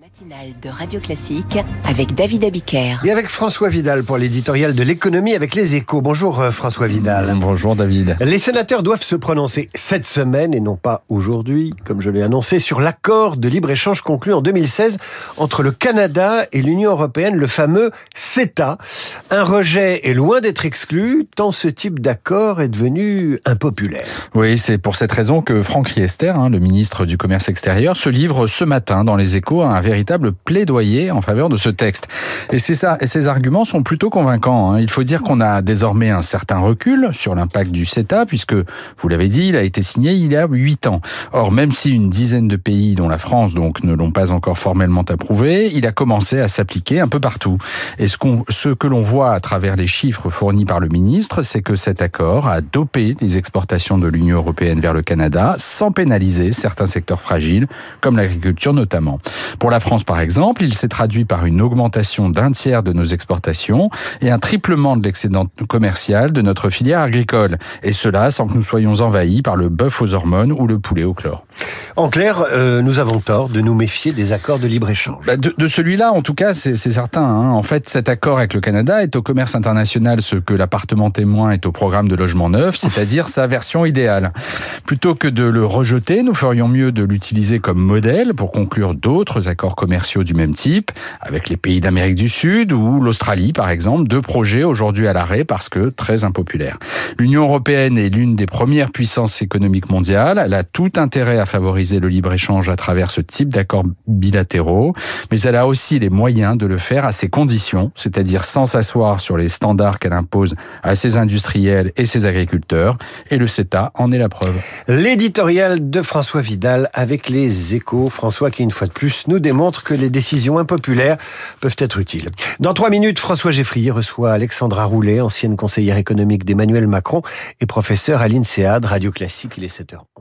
Matinale de Radio Classique avec David Abiker. Et avec François Vidal pour l'éditorial de l'économie avec les Échos. Bonjour François Vidal. Bonjour David. Les sénateurs doivent se prononcer cette semaine et non pas aujourd'hui, comme je l'ai annoncé, sur l'accord de libre-échange conclu en 2016 entre le Canada et l'Union européenne, le fameux CETA. Un rejet est loin d'être exclu, tant ce type d'accord est devenu impopulaire. Oui, c'est pour cette raison que Franck Riester, le ministre du Commerce extérieur, se livre ce matin dans les Échos à un véritable plaidoyer en faveur de ce texte. Et c'est ça, et ces arguments sont plutôt convaincants. Il faut dire qu'on a désormais un certain recul sur l'impact du CETA, puisque, vous l'avez dit, il a été signé il y a 8 ans. Or, même si une dizaine de pays, dont la France donc, ne l'ont pas encore formellement approuvé, il a commencé à s'appliquer un peu partout. Et ce que l'on voit à travers les chiffres fournis par le ministre, c'est que cet accord a dopé les exportations de l'Union européenne vers le Canada, sans pénaliser certains secteurs fragiles, comme l'agriculture notamment. Pour la France, par exemple, il s'est traduit par une augmentation d'un tiers de nos exportations et un triplement de l'excédent commercial de notre filière agricole. Et cela sans que nous soyons envahis par le bœuf aux hormones ou le poulet au chlore. En clair, nous avons tort de nous méfier des accords de libre-échange. De celui-là, en tout cas, c'est certain. En fait, cet accord avec le Canada est au commerce international ce que l'appartement témoin est au programme de logement neuf, c'est-à-dire sa version idéale. Plutôt que de le rejeter, nous ferions mieux de l'utiliser comme modèle pour conclure d'autres accords commerciaux du même type, avec les pays d'Amérique du Sud ou l'Australie, par exemple, 2 projets aujourd'hui à l'arrêt parce que très impopulaires. L'Union européenne est l'une des premières puissances économiques mondiales. Elle a tout intérêt à favoriser le libre-échange à travers ce type d'accords bilatéraux, mais elle a aussi les moyens de le faire à ses conditions, c'est-à-dire sans s'asseoir sur les standards qu'elle impose à ses industriels et ses agriculteurs, et le CETA en est la preuve. L'éditorial de François Vidal avec les Échos. François qui, une fois de plus, nous démontre que les décisions impopulaires peuvent être utiles. Dans 3 minutes, François Geffrier reçoit Alexandra Roulet, ancienne conseillère économique d'Emmanuel Macron et professeure à l'INSEAD, Radio Classique, il est 7h.